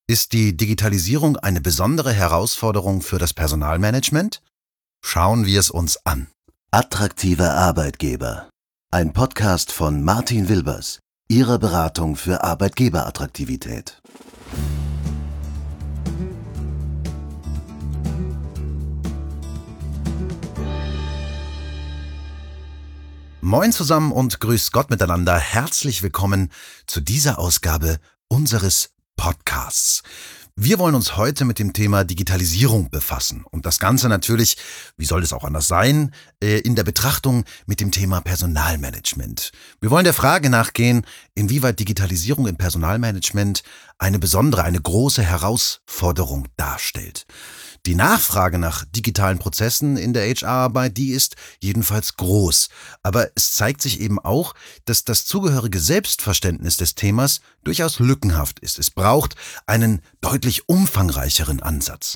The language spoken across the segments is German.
Ist die Digitalisierung eine besondere Herausforderung für das Personalmanagement? Schauen wir es uns an. Attraktive Arbeitgeber. Ein Podcast von Martin Wilbers, Ihrer Beratung für Arbeitgeberattraktivität. Moin zusammen und grüß Gott miteinander. Herzlich willkommen zu dieser Ausgabe unseres Podcasts. Wir wollen uns heute mit dem Thema Digitalisierung befassen und das Ganze natürlich, wie soll es auch anders sein, in der Betrachtung mit dem Thema Personalmanagement. Wir wollen der Frage nachgehen, inwieweit Digitalisierung im Personalmanagement eine besondere, eine große Herausforderung darstellt. Die Nachfrage nach digitalen Prozessen in der HR-Arbeit, die ist jedenfalls groß. Aber es zeigt sich eben auch, dass das zugehörige Selbstverständnis des Themas durchaus lückenhaft ist. Es braucht einen deutlich umfangreicheren Ansatz.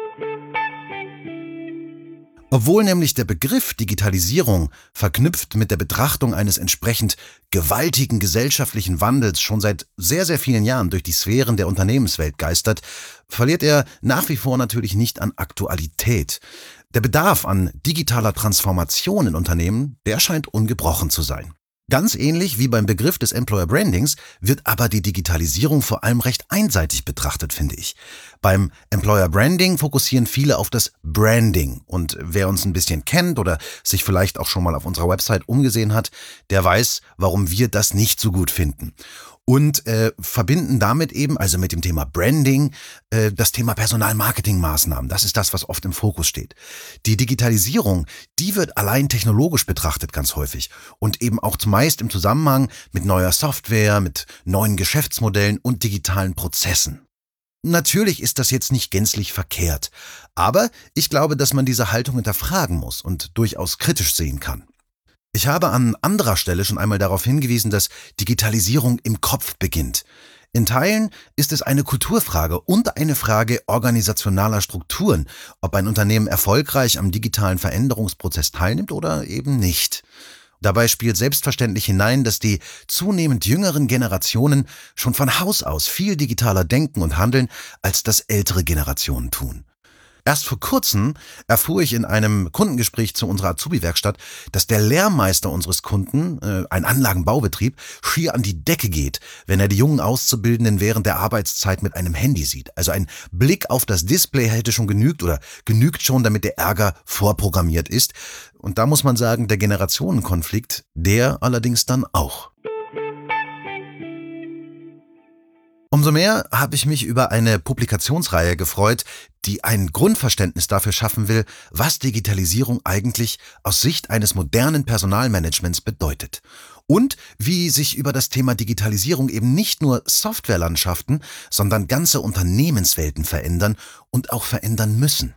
Obwohl nämlich der Begriff Digitalisierung verknüpft mit der Betrachtung eines entsprechend gewaltigen gesellschaftlichen Wandels schon seit sehr, sehr vielen Jahren durch die Sphären der Unternehmenswelt geistert, verliert er nach wie vor natürlich nicht an Aktualität. Der Bedarf an digitaler Transformation in Unternehmen, der scheint ungebrochen zu sein. Ganz ähnlich wie beim Begriff des Employer Brandings wird aber die Digitalisierung vor allem recht einseitig betrachtet, finde ich. Beim Employer Branding fokussieren viele auf das Branding und wer uns ein bisschen kennt oder sich vielleicht auch schon mal auf unserer Website umgesehen hat, der weiß, warum wir das nicht so gut finden. Und verbinden damit eben, also mit dem Thema Branding, das Thema Personalmarketingmaßnahmen. Das ist das, was oft im Fokus steht. Die Digitalisierung, die wird allein technologisch betrachtet ganz häufig und eben auch zumeist im Zusammenhang mit neuer Software, mit neuen Geschäftsmodellen und digitalen Prozessen. Natürlich ist das jetzt nicht gänzlich verkehrt, aber ich glaube, dass man diese Haltung hinterfragen muss und durchaus kritisch sehen kann. Ich habe an anderer Stelle schon einmal darauf hingewiesen, dass Digitalisierung im Kopf beginnt. In Teilen ist es eine Kulturfrage und eine Frage organisationaler Strukturen, ob ein Unternehmen erfolgreich am digitalen Veränderungsprozess teilnimmt oder eben nicht. Dabei spielt selbstverständlich hinein, dass die zunehmend jüngeren Generationen schon von Haus aus viel digitaler denken und handeln, als das ältere Generationen tun. Erst vor kurzem erfuhr ich in einem Kundengespräch zu unserer Azubi-Werkstatt, dass der Lehrmeister unseres Kunden, ein Anlagenbaubetrieb, schier an die Decke geht, wenn er die jungen Auszubildenden während der Arbeitszeit mit einem Handy sieht. Also ein Blick auf das Display hätte schon genügt oder genügt schon, damit der Ärger vorprogrammiert ist. Und da muss man sagen, der Generationenkonflikt, der allerdings dann auch. Umso mehr habe ich mich über eine Publikationsreihe gefreut, die ein Grundverständnis dafür schaffen will, was Digitalisierung eigentlich aus Sicht eines modernen Personalmanagements bedeutet. Und wie sich über das Thema Digitalisierung eben nicht nur Softwarelandschaften, sondern ganze Unternehmenswelten verändern und auch verändern müssen.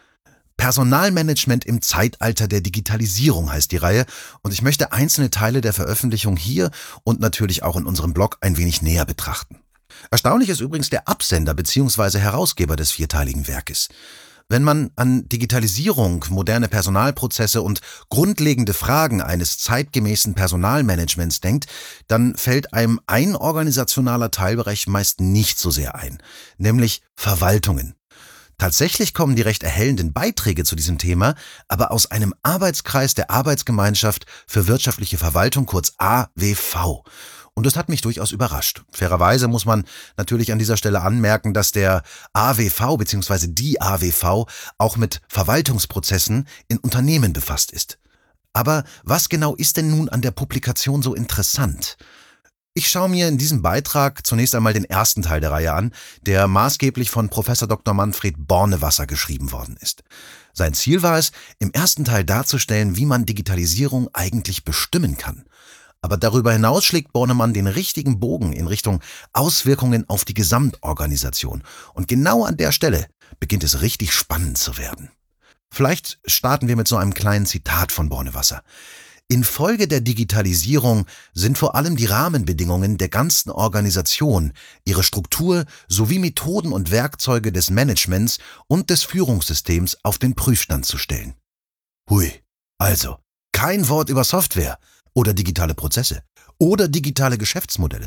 Personalmanagement im Zeitalter der Digitalisierung heißt die Reihe und ich möchte einzelne Teile der Veröffentlichung hier und natürlich auch in unserem Blog ein wenig näher betrachten. Erstaunlich ist übrigens der Absender bzw. Herausgeber des vierteiligen Werkes. Wenn man an Digitalisierung, moderne Personalprozesse und grundlegende Fragen eines zeitgemäßen Personalmanagements denkt, dann fällt einem ein organisationaler Teilbereich meist nicht so sehr ein, nämlich Verwaltungen. Tatsächlich kommen die recht erhellenden Beiträge zu diesem Thema aber aus einem Arbeitskreis der Arbeitsgemeinschaft für wirtschaftliche Verwaltung, kurz AWV. Und das hat mich durchaus überrascht. Fairerweise muss man natürlich an dieser Stelle anmerken, dass der AWV bzw. die AWV auch mit Verwaltungsprozessen in Unternehmen befasst ist. Aber was genau ist denn nun an der Publikation so interessant? Ich schaue mir in diesem Beitrag zunächst einmal den ersten Teil der Reihe an, der maßgeblich von Prof. Dr. Manfred Bornewasser geschrieben worden ist. Sein Ziel war es, im ersten Teil darzustellen, wie man Digitalisierung eigentlich bestimmen kann. Aber darüber hinaus schlägt Bornemann den richtigen Bogen in Richtung Auswirkungen auf die Gesamtorganisation. Und genau an der Stelle beginnt es richtig spannend zu werden. Vielleicht starten wir mit so einem kleinen Zitat von Bornewasser. Infolge der Digitalisierung sind vor allem die Rahmenbedingungen der ganzen Organisation, ihre Struktur sowie Methoden und Werkzeuge des Managements und des Führungssystems auf den Prüfstand zu stellen. Hui, also kein Wort über Software oder digitale Prozesse oder digitale Geschäftsmodelle.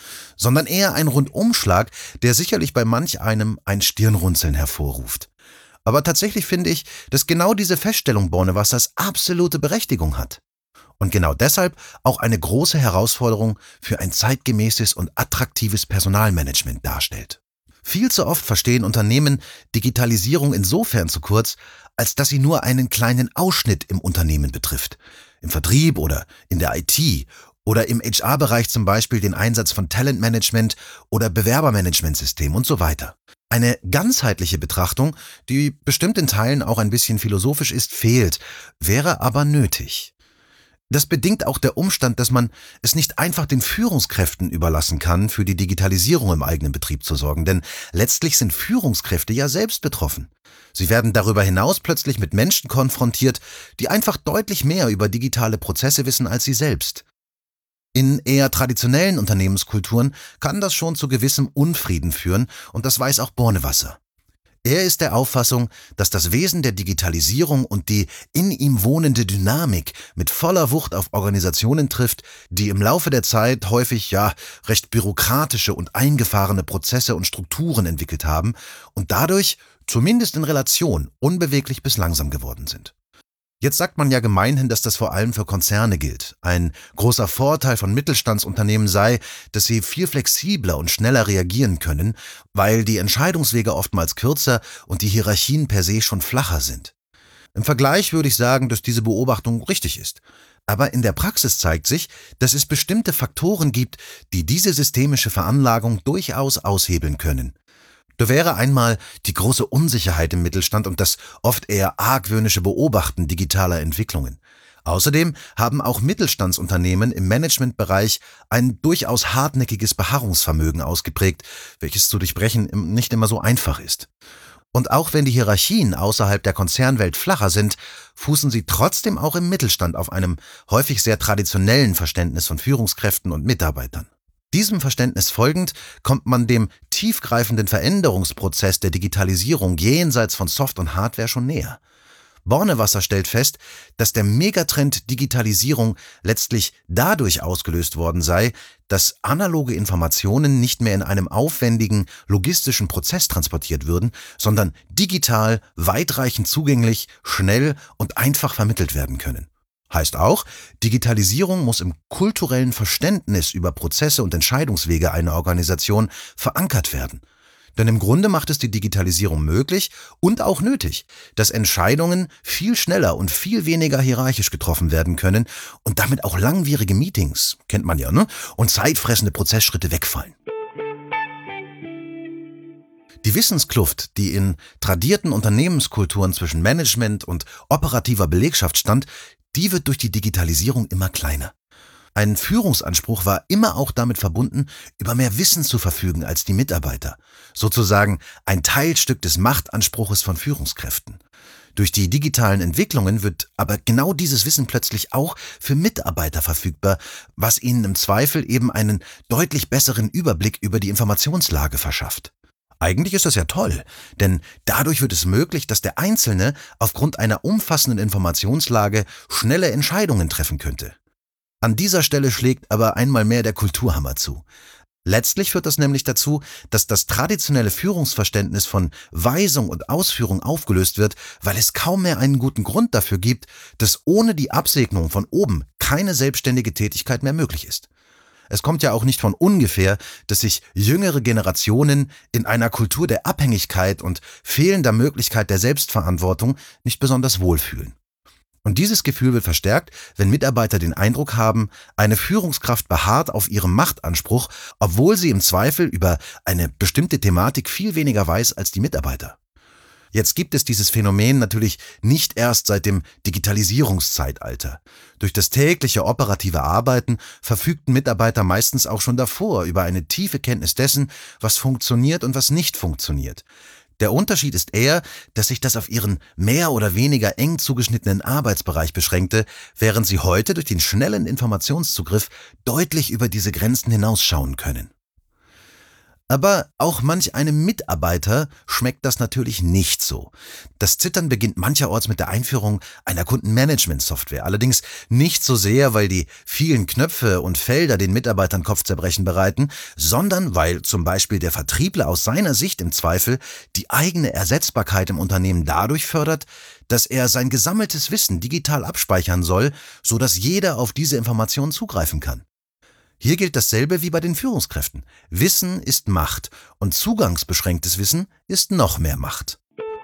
sondern eher ein Rundumschlag, der sicherlich bei manch einem ein Stirnrunzeln hervorruft. Aber tatsächlich finde ich, dass genau diese Feststellung Bornewassers absolute Berechtigung hat. Und genau deshalb auch eine große Herausforderung für ein zeitgemäßes und attraktives Personalmanagement darstellt. Viel zu oft verstehen Unternehmen Digitalisierung insofern zu kurz, als dass sie nur einen kleinen Ausschnitt im Unternehmen betrifft. Im Vertrieb oder in der IT oder im HR-Bereich zum Beispiel den Einsatz von Talentmanagement oder Bewerbermanagementsystemen und so weiter. Eine ganzheitliche Betrachtung, die bestimmt in Teilen auch ein bisschen philosophisch ist, fehlt, wäre aber nötig. Das bedingt auch der Umstand, dass man es nicht einfach den Führungskräften überlassen kann, für die Digitalisierung im eigenen Betrieb zu sorgen, denn letztlich sind Führungskräfte ja selbst betroffen. Sie werden darüber hinaus plötzlich mit Menschen konfrontiert, die einfach deutlich mehr über digitale Prozesse wissen als sie selbst. In eher traditionellen Unternehmenskulturen kann das schon zu gewissem Unfrieden führen, und das weiß auch Bornewasser. Er ist der Auffassung, dass das Wesen der Digitalisierung und die in ihm wohnende Dynamik mit voller Wucht auf Organisationen trifft, die im Laufe der Zeit häufig recht bürokratische und eingefahrene Prozesse und Strukturen entwickelt haben und dadurch, zumindest in Relation, unbeweglich bis langsam geworden sind. Jetzt sagt man ja gemeinhin, dass das vor allem für Konzerne gilt. Ein großer Vorteil von Mittelstandsunternehmen sei, dass sie viel flexibler und schneller reagieren können, weil die Entscheidungswege oftmals kürzer und die Hierarchien per se schon flacher sind. Im Vergleich würde ich sagen, dass diese Beobachtung richtig ist. Aber in der Praxis zeigt sich, dass es bestimmte Faktoren gibt, die diese systemische Veranlagung durchaus aushebeln können. Da wäre einmal die große Unsicherheit im Mittelstand und das oft eher argwöhnische Beobachten digitaler Entwicklungen. Außerdem haben auch Mittelstandsunternehmen im Managementbereich ein durchaus hartnäckiges Beharrungsvermögen ausgeprägt, welches zu durchbrechen nicht immer so einfach ist. Und auch wenn die Hierarchien außerhalb der Konzernwelt flacher sind, fußen sie trotzdem auch im Mittelstand auf einem häufig sehr traditionellen Verständnis von Führungskräften und Mitarbeitern. Diesem Verständnis folgend kommt man dem tiefgreifenden Veränderungsprozess der Digitalisierung jenseits von Soft- und Hardware schon näher. Bornewasser stellt fest, dass der Megatrend Digitalisierung letztlich dadurch ausgelöst worden sei, dass analoge Informationen nicht mehr in einem aufwendigen logistischen Prozess transportiert würden, sondern digital, weitreichend zugänglich, schnell und einfach vermittelt werden können. Heißt auch, Digitalisierung muss im kulturellen Verständnis über Prozesse und Entscheidungswege einer Organisation verankert werden. Denn im Grunde macht es die Digitalisierung möglich und auch nötig, dass Entscheidungen viel schneller und viel weniger hierarchisch getroffen werden können und damit auch langwierige Meetings, kennt man ja, und zeitfressende Prozessschritte wegfallen. Die Wissenskluft, die in tradierten Unternehmenskulturen zwischen Management und operativer Belegschaft stand, die wird durch die Digitalisierung immer kleiner. Ein Führungsanspruch war immer auch damit verbunden, über mehr Wissen zu verfügen als die Mitarbeiter. Sozusagen ein Teilstück des Machtanspruches von Führungskräften. Durch die digitalen Entwicklungen wird aber genau dieses Wissen plötzlich auch für Mitarbeiter verfügbar, was ihnen im Zweifel eben einen deutlich besseren Überblick über die Informationslage verschafft. Eigentlich ist das ja toll, denn dadurch wird es möglich, dass der Einzelne aufgrund einer umfassenden Informationslage schnelle Entscheidungen treffen könnte. An dieser Stelle schlägt aber einmal mehr der Kulturhammer zu. Letztlich führt das nämlich dazu, dass das traditionelle Führungsverständnis von Weisung und Ausführung aufgelöst wird, weil es kaum mehr einen guten Grund dafür gibt, dass ohne die Absegnung von oben keine selbstständige Tätigkeit mehr möglich ist. Es kommt ja auch nicht von ungefähr, dass sich jüngere Generationen in einer Kultur der Abhängigkeit und fehlender Möglichkeit der Selbstverantwortung nicht besonders wohlfühlen. Und dieses Gefühl wird verstärkt, wenn Mitarbeiter den Eindruck haben, eine Führungskraft beharrt auf ihrem Machtanspruch, obwohl sie im Zweifel über eine bestimmte Thematik viel weniger weiß als die Mitarbeiter. Jetzt gibt es dieses Phänomen natürlich nicht erst seit dem Digitalisierungszeitalter. Durch das tägliche operative Arbeiten verfügten Mitarbeiter meistens auch schon davor über eine tiefe Kenntnis dessen, was funktioniert und was nicht funktioniert. Der Unterschied ist eher, dass sich das auf ihren mehr oder weniger eng zugeschnittenen Arbeitsbereich beschränkte, während sie heute durch den schnellen Informationszugriff deutlich über diese Grenzen hinausschauen können. Aber auch manch einem Mitarbeiter schmeckt das natürlich nicht so. Das Zittern beginnt mancherorts mit der Einführung einer Kundenmanagement-Software. Allerdings nicht so sehr, weil die vielen Knöpfe und Felder den Mitarbeitern Kopfzerbrechen bereiten, sondern weil zum Beispiel der Vertriebler aus seiner Sicht im Zweifel die eigene Ersetzbarkeit im Unternehmen dadurch fördert, dass er sein gesammeltes Wissen digital abspeichern soll, sodass jeder auf diese Informationen zugreifen kann. Hier gilt dasselbe wie bei den Führungskräften. Wissen ist Macht und zugangsbeschränktes Wissen ist noch mehr Macht.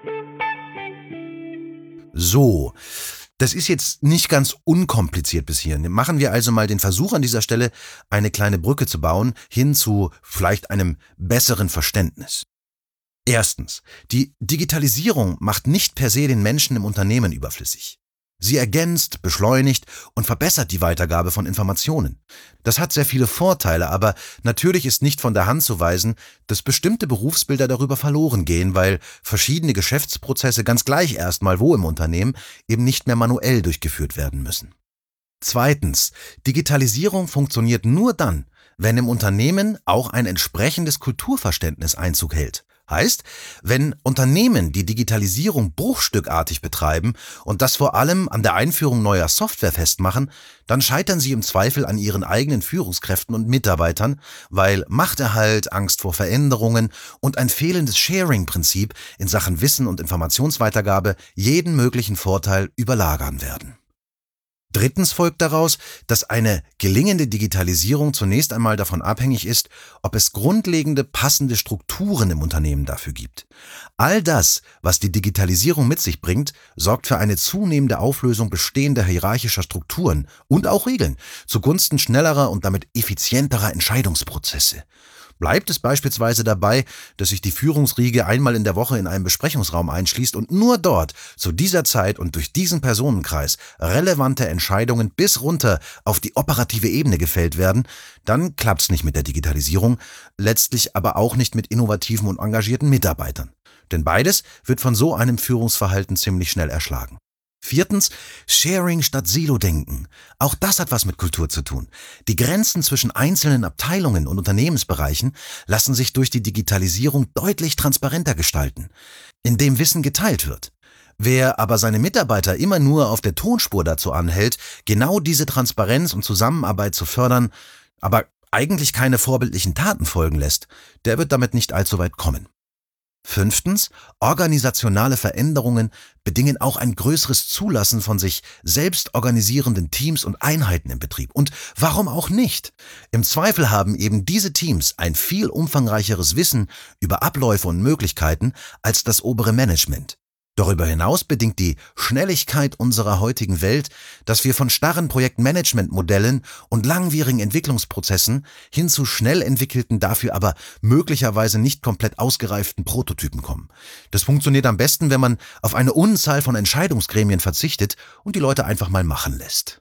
So, das ist jetzt nicht ganz unkompliziert bis hierhin. Machen wir also mal den Versuch an dieser Stelle, eine kleine Brücke zu bauen, hin zu vielleicht einem besseren Verständnis. Erstens, die Digitalisierung macht nicht per se den Menschen im Unternehmen überflüssig. Sie ergänzt, beschleunigt und verbessert die Weitergabe von Informationen. Das hat sehr viele Vorteile, aber natürlich ist nicht von der Hand zu weisen, dass bestimmte Berufsbilder darüber verloren gehen, weil verschiedene Geschäftsprozesse ganz gleich erstmal wo im Unternehmen eben nicht mehr manuell durchgeführt werden müssen. Zweitens, Digitalisierung funktioniert nur dann, wenn im Unternehmen auch ein entsprechendes Kulturverständnis Einzug hält. Heißt, wenn Unternehmen die Digitalisierung bruchstückartig betreiben und das vor allem an der Einführung neuer Software festmachen, dann scheitern sie im Zweifel an ihren eigenen Führungskräften und Mitarbeitern, weil Machterhalt, Angst vor Veränderungen und ein fehlendes Sharing-Prinzip in Sachen Wissen und Informationsweitergabe jeden möglichen Vorteil überlagern werden. Drittens folgt daraus, dass eine gelingende Digitalisierung zunächst einmal davon abhängig ist, ob es grundlegende, passende Strukturen im Unternehmen dafür gibt. All das, was die Digitalisierung mit sich bringt, sorgt für eine zunehmende Auflösung bestehender hierarchischer Strukturen und auch Regeln zugunsten schnellerer und damit effizienterer Entscheidungsprozesse. Bleibt es beispielsweise dabei, dass sich die Führungsriege einmal in der Woche in einem Besprechungsraum einschließt und nur dort, zu dieser Zeit und durch diesen Personenkreis relevante Entscheidungen bis runter auf die operative Ebene gefällt werden, dann klappt's nicht mit der Digitalisierung, letztlich aber auch nicht mit innovativen und engagierten Mitarbeitern. Denn beides wird von so einem Führungsverhalten ziemlich schnell erschlagen. Viertens, Sharing statt Silo-Denken. Auch das hat was mit Kultur zu tun. Die Grenzen zwischen einzelnen Abteilungen und Unternehmensbereichen lassen sich durch die Digitalisierung deutlich transparenter gestalten, indem Wissen geteilt wird. Wer aber seine Mitarbeiter immer nur auf der Tonspur dazu anhält, genau diese Transparenz und Zusammenarbeit zu fördern, aber eigentlich keine vorbildlichen Taten folgen lässt, der wird damit nicht allzu weit kommen. Fünftens, organisationale Veränderungen bedingen auch ein größeres Zulassen von sich selbst organisierenden Teams und Einheiten im Betrieb. Und warum auch nicht? Im Zweifel haben eben diese Teams ein viel umfangreicheres Wissen über Abläufe und Möglichkeiten als das obere Management. Darüber hinaus bedingt die Schnelligkeit unserer heutigen Welt, dass wir von starren Projektmanagementmodellen und langwierigen Entwicklungsprozessen hin zu schnell entwickelten, dafür aber möglicherweise nicht komplett ausgereiften Prototypen kommen. Das funktioniert am besten, wenn man auf eine Unzahl von Entscheidungsgremien verzichtet und die Leute einfach mal machen lässt.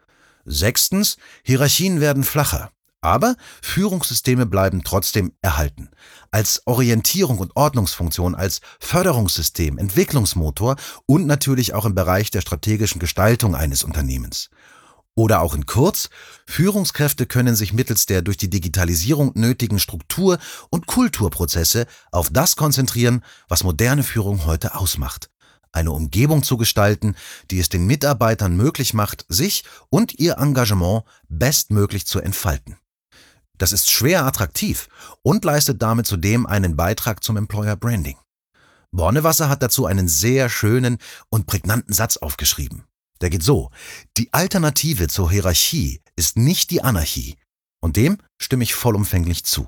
Sechstens, Hierarchien werden flacher. Aber Führungssysteme bleiben trotzdem erhalten. Als Orientierung und Ordnungsfunktion, als Förderungssystem, Entwicklungsmotor und natürlich auch im Bereich der strategischen Gestaltung eines Unternehmens. Oder auch in kurz, Führungskräfte können sich mittels der durch die Digitalisierung nötigen Struktur- und Kulturprozesse auf das konzentrieren, was moderne Führung heute ausmacht. Eine Umgebung zu gestalten, die es den Mitarbeitern möglich macht, sich und ihr Engagement bestmöglich zu entfalten. Das ist schwer attraktiv und leistet damit zudem einen Beitrag zum Employer Branding. Bornewasser hat dazu einen sehr schönen und prägnanten Satz aufgeschrieben. Der geht so: Die Alternative zur Hierarchie ist nicht die Anarchie. Und dem stimme ich vollumfänglich zu.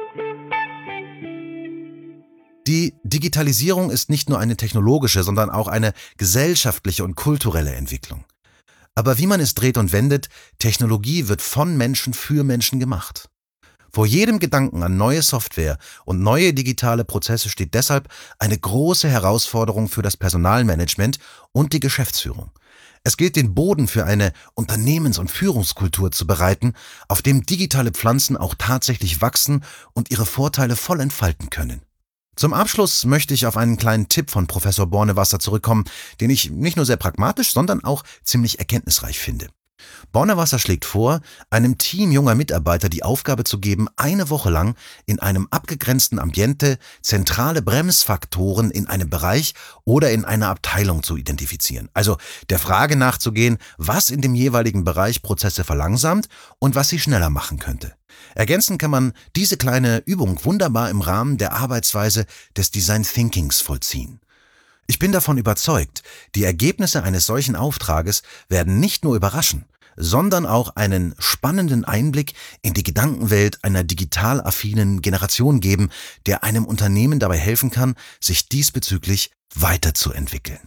Die Digitalisierung ist nicht nur eine technologische, sondern auch eine gesellschaftliche und kulturelle Entwicklung. Aber wie man es dreht und wendet, Technologie wird von Menschen für Menschen gemacht. Vor jedem Gedanken an neue Software und neue digitale Prozesse steht deshalb eine große Herausforderung für das Personalmanagement und die Geschäftsführung. Es gilt, den Boden für eine Unternehmens- und Führungskultur zu bereiten, auf dem digitale Pflanzen auch tatsächlich wachsen und ihre Vorteile voll entfalten können. Zum Abschluss möchte ich auf einen kleinen Tipp von Professor Bornewasser zurückkommen, den ich nicht nur sehr pragmatisch, sondern auch ziemlich erkenntnisreich finde. Bornerwasser schlägt vor, einem Team junger Mitarbeiter die Aufgabe zu geben, eine Woche lang in einem abgegrenzten Ambiente zentrale Bremsfaktoren in einem Bereich oder in einer Abteilung zu identifizieren. Also der Frage nachzugehen, was in dem jeweiligen Bereich Prozesse verlangsamt und was sie schneller machen könnte. Ergänzend kann man diese kleine Übung wunderbar im Rahmen der Arbeitsweise des Design Thinkings vollziehen. Ich bin davon überzeugt, die Ergebnisse eines solchen Auftrages werden nicht nur überraschen, sondern auch einen spannenden Einblick in die Gedankenwelt einer digital affinen Generation geben, der einem Unternehmen dabei helfen kann, sich diesbezüglich weiterzuentwickeln.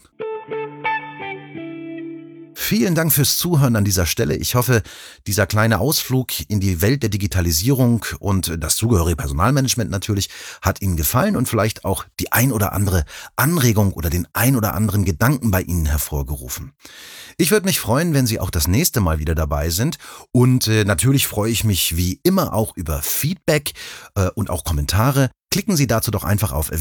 Vielen Dank fürs Zuhören an dieser Stelle. Ich hoffe, dieser kleine Ausflug in die Welt der Digitalisierung und das zugehörige Personalmanagement natürlich hat Ihnen gefallen und vielleicht auch die ein oder andere Anregung oder den ein oder anderen Gedanken bei Ihnen hervorgerufen. Ich würde mich freuen, wenn Sie auch das nächste Mal wieder dabei sind und natürlich freue ich mich wie immer auch über Feedback und auch Kommentare. Klicken Sie dazu doch einfach auf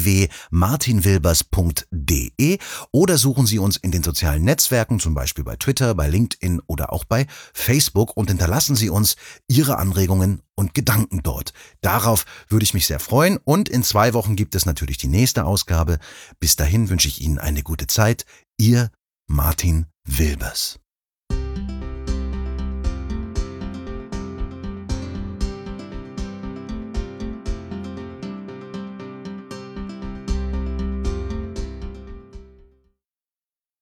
www.martinwilbers.de oder suchen Sie uns in den sozialen Netzwerken, zum Beispiel bei Twitter, bei LinkedIn oder auch bei Facebook und hinterlassen Sie uns Ihre Anregungen und Gedanken dort. Darauf würde ich mich sehr freuen und in 2 Wochen gibt es natürlich die nächste Ausgabe. Bis dahin wünsche ich Ihnen eine gute Zeit. Ihr Martin Wilbers.